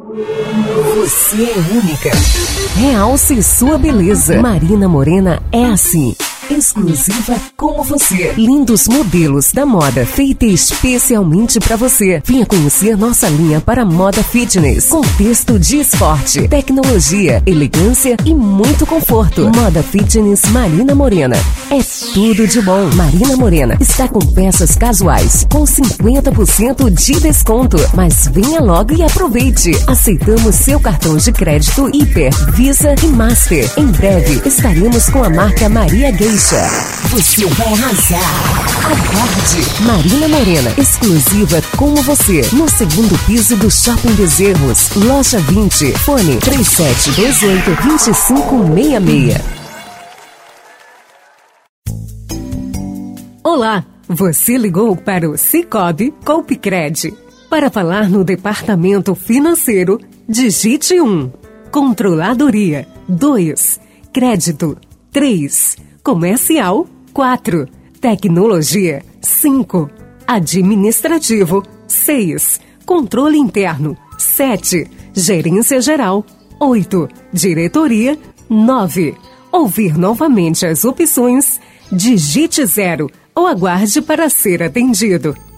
Você é única. Realce sua beleza. Marina Morena é assim. Exclusiva como você. Lindos modelos da moda feita especialmente para você. Venha conhecer nossa linha para moda fitness. Contexto de esporte, tecnologia, elegância e muito conforto. Moda fitness Marina Morena. É tudo de bom. Marina Morena está com peças casuais com 50% de desconto. Mas venha logo e aproveite. Aceitamos seu cartão de crédito Hiper, Visa e Master. Em breve estaremos com a marca Maria Gay. Você vai arrasar. Aguarde. Marina Morena, exclusiva como você, no segundo piso do Shopping Bezerros, loja 20, fone 3728-2566. Olá, você ligou para o Sicoob Coopcred. Para falar no departamento financeiro, digite 1. Controladoria 2. Crédito 3. Comercial 4. Tecnologia 5. Administrativo 6. Controle interno 7. Gerência geral 8. Diretoria 9. Ouvir novamente as opções, digite 0 ou aguarde para ser atendido.